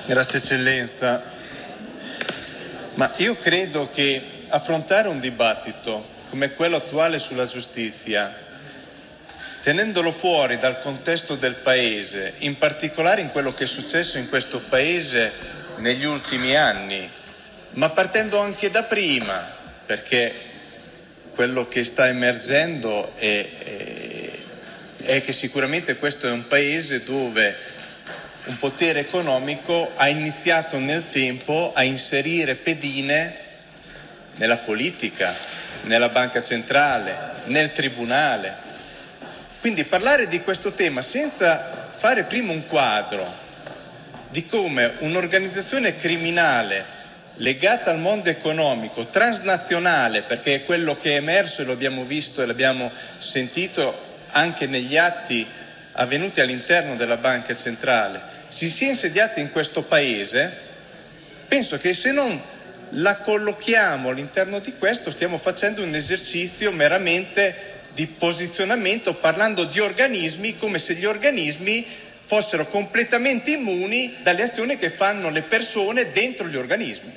Grazie Eccellenza. Ma io credo che affrontare un dibattito come quello attuale sulla giustizia, tenendolo fuori dal contesto del Paese, in particolare in quello che è successo in questo Paese negli ultimi anni, ma partendo anche da prima, perché quello che sta emergendo è che sicuramente questo è un Paese dove un potere economico ha iniziato nel tempo a inserire pedine nella politica, nella banca centrale, nel tribunale. Quindi parlare di questo tema senza fare prima un quadro di come un'organizzazione criminale legata al mondo economico, transnazionale, perché è quello che è emerso e lo abbiamo visto e l'abbiamo sentito anche negli atti avvenuti all'interno della banca centrale, si sia insediata in questo Paese, penso che se non la collochiamo all'interno di questo stiamo facendo un esercizio meramente di posizionamento, parlando di organismi come se gli organismi fossero completamente immuni dalle azioni che fanno le persone dentro gli organismi.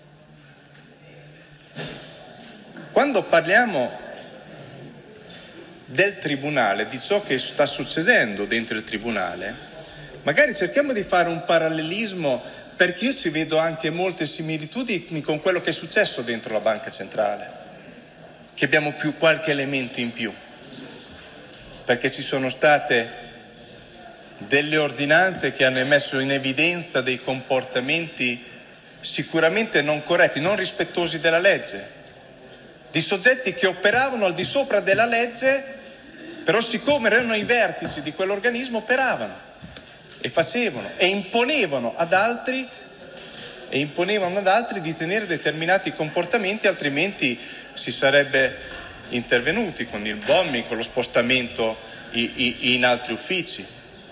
Quando parliamo del tribunale, di ciò che sta succedendo dentro il tribunale, magari cerchiamo di fare un parallelismo, perché io ci vedo anche molte similitudini con quello che è successo dentro la banca centrale, che abbiamo qualche elemento in più, perché ci sono state delle ordinanze che hanno messo in evidenza dei comportamenti sicuramente non corretti, non rispettosi della legge, di soggetti che operavano al di sopra della legge, però siccome erano i vertici di quell'organismo operavano e facevano e imponevano ad altri di tenere determinati comportamenti, altrimenti si sarebbe intervenuti con il bombing, con lo spostamento in altri uffici.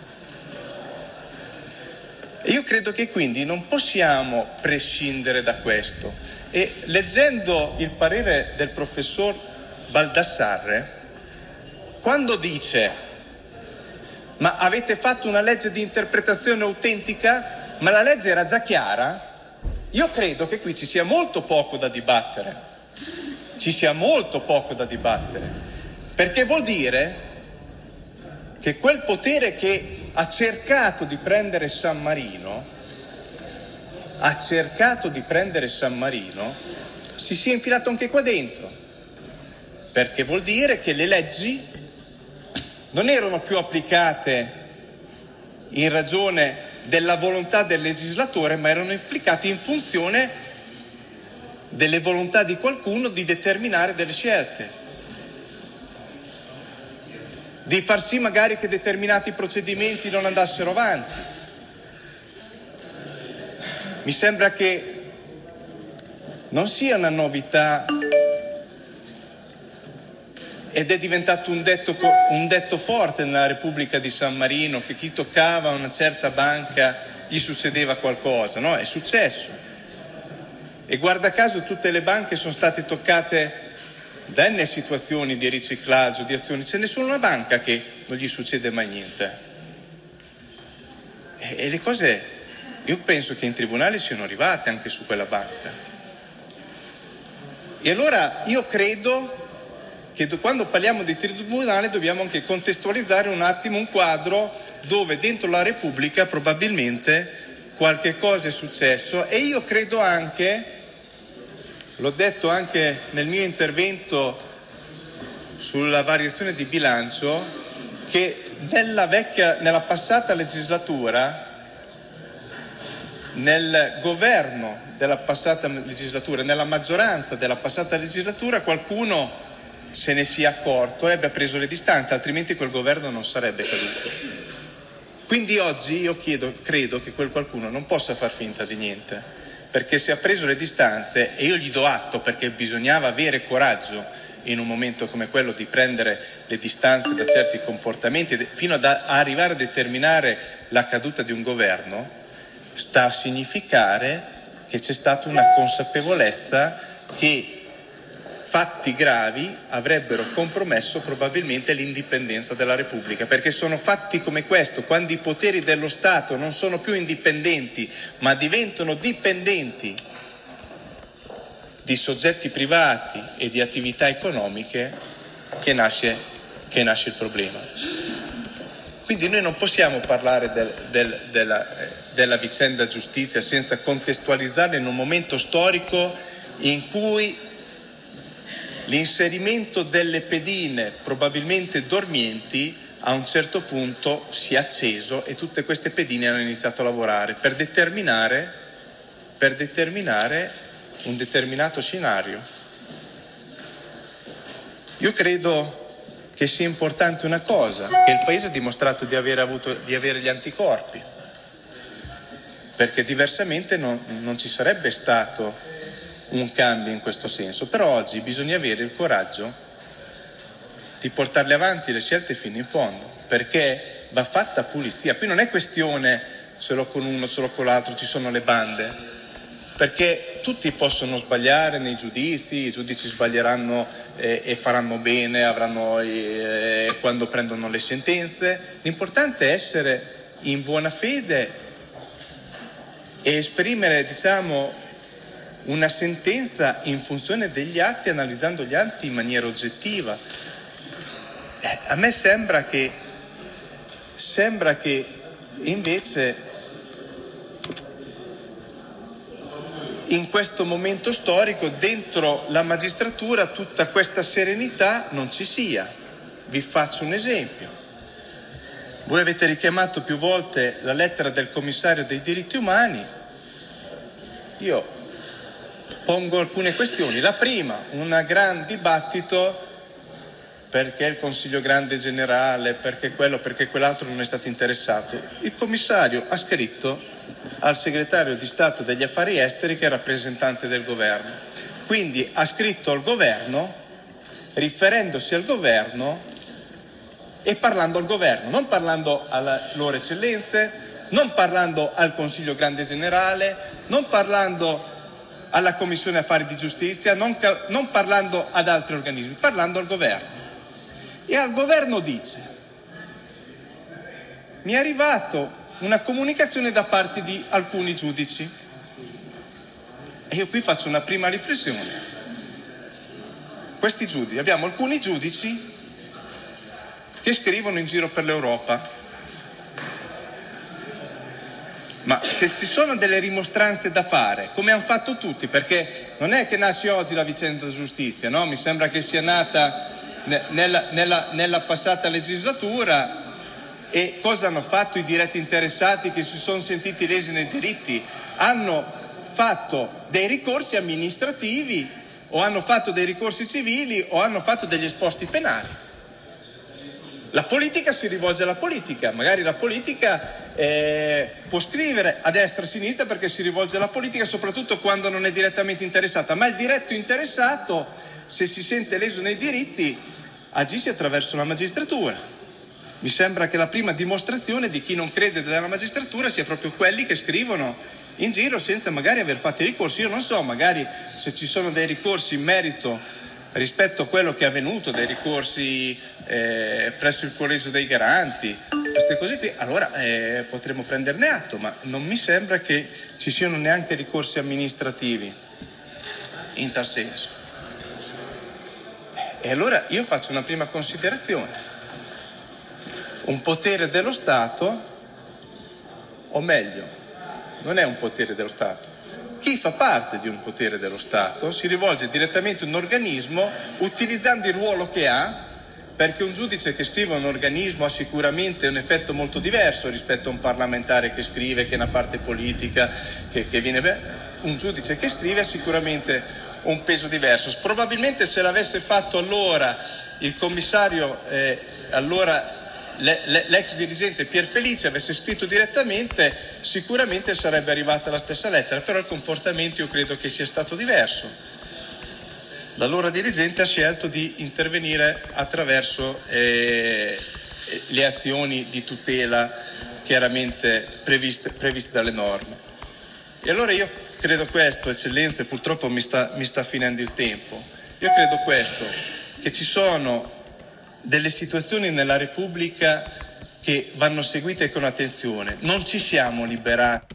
E io credo che quindi non possiamo prescindere da questo. E leggendo il parere del professor Baldassarre, quando dice: ma avete fatto una legge di interpretazione autentica, ma la legge era già chiara, io credo che qui ci sia molto poco da dibattere, perché vuol dire che quel potere che ha cercato di prendere San Marino si sia infilato anche qua dentro, perché vuol dire che le leggi non erano più applicate in ragione della volontà del legislatore, ma erano applicate in funzione delle volontà di qualcuno di determinare delle scelte, di far sì magari che determinati procedimenti non andassero avanti. Mi sembra che non sia una novità, ed è diventato un detto forte nella Repubblica di San Marino, che chi toccava una certa banca gli succedeva qualcosa, no? È successo. E guarda caso tutte le banche sono state toccate da n situazioni di riciclaggio, di azioni. Ce n'è solo una banca che non gli succede mai niente. E le cose, io penso che in tribunale siano arrivate anche su quella banca. E allora io credo che quando parliamo di tribunale dobbiamo anche contestualizzare un attimo un quadro dove dentro la Repubblica probabilmente qualche cosa è successo. E io credo anche, l'ho detto anche nel mio intervento sulla variazione di bilancio, che nella passata legislatura, nel governo della passata legislatura, nella maggioranza della passata legislatura, qualcuno se ne sia accorto e abbia preso le distanze, altrimenti quel governo non sarebbe caduto. Quindi oggi io credo che quel qualcuno non possa far finta di niente, perché se ha preso le distanze, e io gli do atto, perché bisognava avere coraggio in un momento come quello di prendere le distanze da certi comportamenti fino ad arrivare a determinare la caduta di un governo, sta a significare che c'è stata una consapevolezza che fatti gravi avrebbero compromesso probabilmente l'indipendenza della Repubblica, perché sono fatti come questo, quando i poteri dello Stato non sono più indipendenti ma diventano dipendenti di soggetti privati e di attività economiche, che nasce il problema. Quindi noi non possiamo parlare della vicenda giustizia senza contestualizzarla in un momento storico in cui l'inserimento delle pedine probabilmente dormienti a un certo punto si è acceso e tutte queste pedine hanno iniziato a lavorare per determinare un determinato scenario. Io credo che sia importante una cosa, che il Paese ha dimostrato di avere gli anticorpi, perché diversamente non ci sarebbe stato un cambio in questo senso. Però oggi bisogna avere il coraggio di portarle avanti le scelte fino in fondo, perché va fatta pulizia. Qui non è questione solo con uno, solo con l'altro, ci sono le bande, perché tutti possono sbagliare nei giudizi, i giudici sbaglieranno e faranno bene, quando prendono le sentenze. L'importante è essere in buona fede e esprimere, una sentenza in funzione degli atti, analizzando gli atti in maniera oggettiva. A me sembra che invece in questo momento storico dentro la magistratura tutta questa serenità non ci sia. Vi faccio un esempio. Voi avete richiamato più volte la lettera del commissario dei diritti umani. Io pongo alcune questioni. La prima, un gran dibattito perché il Consiglio Grande Generale, perché quello, perché quell'altro non è stato interessato. Il commissario ha scritto al segretario di Stato degli Affari Esteri, che è rappresentante del governo. Quindi ha scritto al governo, riferendosi al governo e parlando al governo, non parlando alle loro eccellenze, non parlando al Consiglio Grande Generale, non parlando alla Commissione Affari di Giustizia, non parlando ad altri organismi, parlando al governo. E al governo dice: mi è arrivato una comunicazione da parte di alcuni giudici. E io qui faccio una prima riflessione. Questi giudici, abbiamo alcuni giudici che scrivono in giro per l'Europa. Ma se ci sono delle rimostranze da fare, come hanno fatto tutti, perché non è che nasce oggi la vicenda giustizia, no? Mi sembra che sia nata nella passata legislatura. E cosa hanno fatto i diretti interessati che si sono sentiti lesi nei diritti? Hanno fatto dei ricorsi amministrativi, o hanno fatto dei ricorsi civili, o hanno fatto degli esposti penali. La politica si rivolge alla politica, magari la politica può scrivere a destra e a sinistra perché si rivolge alla politica, soprattutto quando non è direttamente interessata, ma il diretto interessato, se si sente leso nei diritti, agisce attraverso la magistratura. Mi sembra che la prima dimostrazione di chi non crede nella magistratura sia proprio quelli che scrivono in giro senza magari aver fatto i ricorsi. Io non so, magari se ci sono dei ricorsi in merito rispetto a quello che è avvenuto, dei ricorsi presso il collegio dei garanti, queste cose qui, allora potremo prenderne atto, ma non mi sembra che ci siano neanche ricorsi amministrativi in tal senso. E allora io faccio una prima considerazione. Un potere dello Stato, o meglio, non è un potere dello Stato. Chi fa parte di un potere dello Stato si rivolge direttamente a un organismo utilizzando il ruolo che ha, perché un giudice che scrive a un organismo ha sicuramente un effetto molto diverso rispetto a un parlamentare che scrive, che è una parte politica, che viene... Un giudice che scrive ha sicuramente un peso diverso. Probabilmente se l'avesse fatto allora il commissario, l'ex dirigente Pier Felice avesse scritto direttamente, sicuramente sarebbe arrivata la stessa lettera, però il comportamento io credo che sia stato diverso. L'allora dirigente ha scelto di intervenire attraverso le azioni di tutela chiaramente previste dalle norme. E allora io credo questo, eccellenze, purtroppo mi sta finendo il tempo. Io credo questo, che ci sono delle situazioni nella Repubblica che vanno seguite con attenzione. Non ci siamo liberati.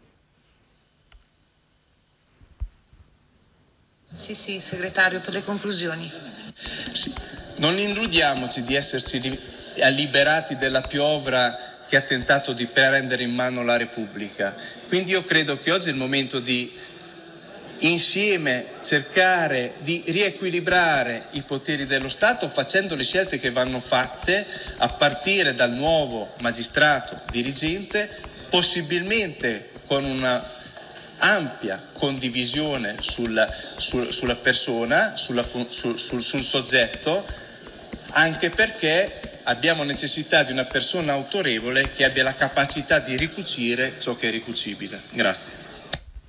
Sì, segretario, per le conclusioni. Sì. Non illudiamoci di esserci liberati della piovra che ha tentato di prendere in mano la Repubblica. Quindi io credo che oggi è il momento di insieme cercare di riequilibrare i poteri dello Stato facendo le scelte che vanno fatte a partire dal nuovo magistrato dirigente, possibilmente con una ampia condivisione sulla persona, sul soggetto, anche perché abbiamo necessità di una persona autorevole che abbia la capacità di ricucire ciò che è ricucibile. Grazie.